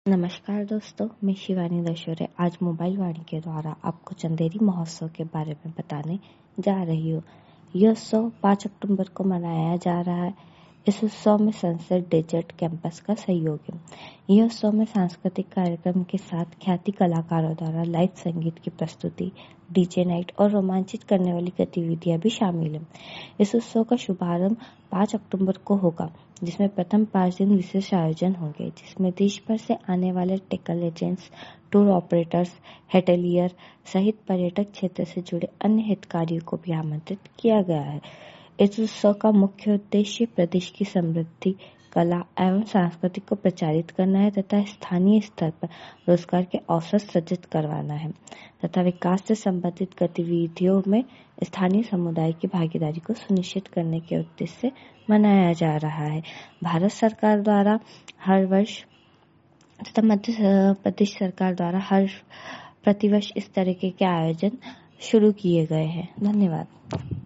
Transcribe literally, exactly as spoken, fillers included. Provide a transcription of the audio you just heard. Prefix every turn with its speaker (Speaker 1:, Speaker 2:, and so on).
Speaker 1: नमस्कार दोस्तों, मैं शिवानी दशोरे आज मोबाइल वाणी के द्वारा आपको चंदेरी महोत्सव के बारे में बताने जा रही हूँ। यह उत्सव पाँच अक्टूबर को मनाया जा रहा है। इस उत्सव में संसद डेजर्ट कैंपस का सहयोग है। यह उत्सव में सांस्कृतिक कार्यक्रम के साथ ख्याति कलाकारों द्वारा लाइव संगीत की प्रस्तुति, डीजे नाइट और रोमांचित करने वाली गतिविधियां भी शामिल हैं। इस उत्सव का शुभारंभ पाँच अक्टूबर को होगा, जिसमें प्रथम पाँच दिन विशेष आयोजन होंगे, जिसमें देश भर से आने वाले travel agents, tour operators, hotelier सहित पर्यटक क्षेत्र से जुड़े अन्य हितग्राहियों को भी आमंत्रित किया गया है। इस उत्सव का मुख्य उद्देश्य प्रदेश की समृद्धि, कला एवं संस्कृति को प्रचारित करना है तथा स्थानीय स्तर पर रोजगार के अवसर सृजित करवाना है तथा विकास से संबंधित गतिविधियों में स्थानीय समुदाय की भागीदारी को सुनिश्चित करने के उद्देश्य से मनाया जा रहा है। भारत सरकार द्वारा हर वर्ष तथा मध्य प्रदेश सरकार द्वारा हर प्रतिवर्ष इस तरीके के आयोजन शुरू किए गए हैं। धन्यवाद।